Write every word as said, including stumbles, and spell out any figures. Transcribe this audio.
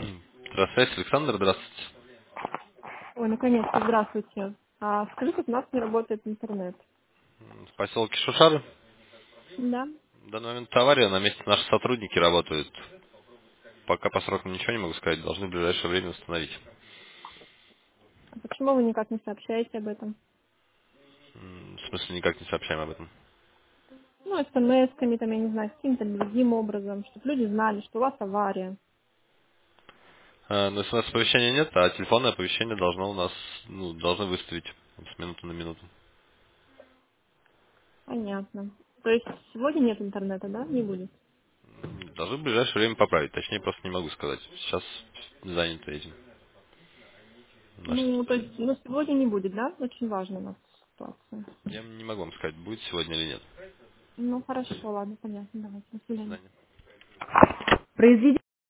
Здравствуйте, Александр, здравствуйте. Ой, наконец-то, здравствуйте. А, скажите, у нас не работает интернет. В поселке Шушары. Да. В данный момент авария, на месте наши сотрудники работают. Пока по срокам ничего не могу сказать, должны в ближайшее время установить. А почему вы никак не сообщаете об этом? М, В смысле, никак не сообщаем об этом. Ну, смс-ками, там, я не знаю, каким-то другим образом, чтобы люди знали, что у вас авария. А, Но смс-оповещения нет, а телефонное оповещение должно у нас, ну, должны выставить с минуты на минуту. Понятно. То есть сегодня нет интернета, да? Не будет? М, Должны в ближайшее время поправить, точнее просто не могу сказать. Сейчас заняты этим. Наши Ну, то есть, специалисты. ну, сегодня не будет, да? Очень важна у нас ситуация. Я не могу вам сказать, будет сегодня или нет. Ну, хорошо, ладно, понятно. Давайте, до До свидания. свидания. Произведите